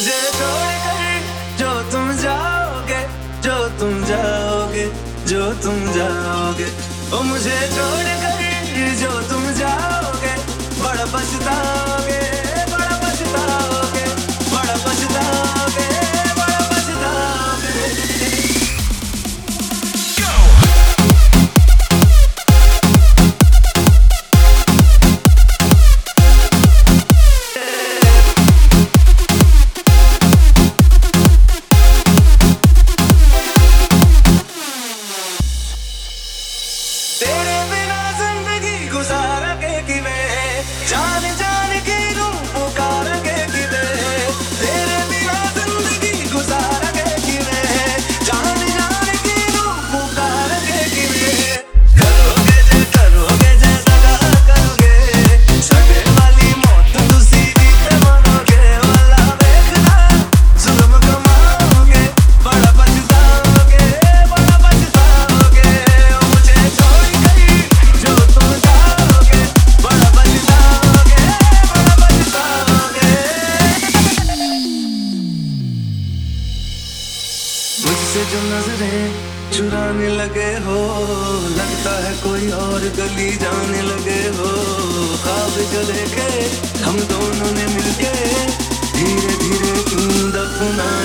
मुझे छोड़ कर जो तुम जाओगे, जो तुम जाओगे, जो तुम जाओगे, ओ मुझे छोड़ कर जो तुम जाओगे, बड़ा पछताओगे, बड़ा पछताओगे, बड़ा पछताओगे, बड़ा पछताओगे। तेरे बिना जिंदगी गुजारेंगे किवे, जान जान के रूह पुकारेंगे किवे। तेरे बिना जिंदगी गुजारेंगे किवे, जान जान के रूह पुकारेंगे किवे। करोगे जे दगा करोगे, सगे वाली मौत तुसी भी ते मरोगे। वाला देखना जुल्म कमाओगे, बड़ा पछताओगे, बड़ा पछताओगे। ओ मुझे छोड़ कर जो तुम जाओगे, बड़ा पछताओगे, बड़ा पछताओगे। मुझसे जो नजरें चुराने लगे हो, लगता है कोई और गली जाने लगे हो। ख्वाब जो देखे हम दोनों ने मिलके, धीरे धीरे क्यों दफना